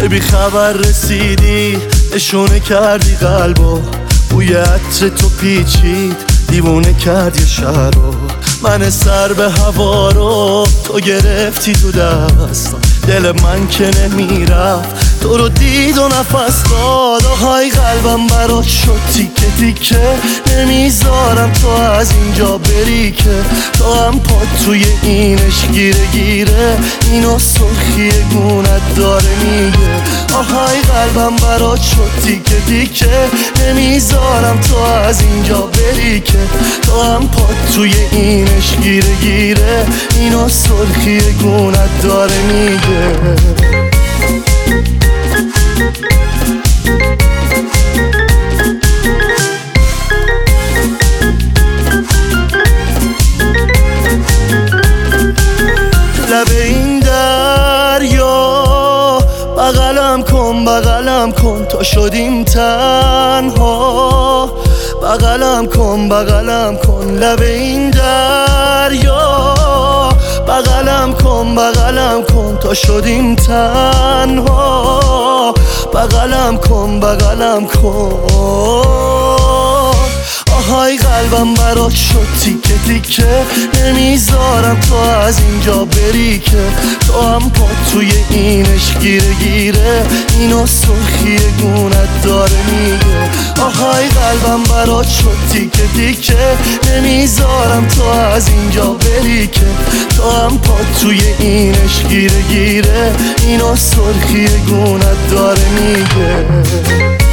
که بی خبر رسیدی نشونه کردی قلبو، بوی عطر تو پیچید دیوونه کردی شهر رو. من سر به هوا رو تو گرفتی تو دستم، دل من که نمیرفت تو رو دید و نفس داد. آهای قلبم برات شد تیکه تیکه، نمیذارم تو از اینجا بری که تو هم پاد توی اینش گیره گیره، اینو سرخی گونت داره میگه. آهای قلبم برات شد تیکه تیکه، نمیذارم تو از اینجا بری که تو هم پاد توی اینش گیره گیره، اینو سرخی گونت داره میگه. لب این دریا بغلم کن بغلم کن تا شدیم تنها، بغلم کن بغلم کن. لب این دریا بغلم کن بغلم کن تا شدیم تنها، بغلم کن بغلم کن. آهای قلبم برات شد تیکه تیکه، نمیذارم تو از اینجا بری که تو هم پاد توی اینش گیره گیره، اینو سرخی گونت داره میگه. آهای قلبم برات شد تیکه تیکه، نمیذارم تو از اینجا بری که تو هم پاد توی اینش گیره گیره، اینو سرخی گونت داره میگه.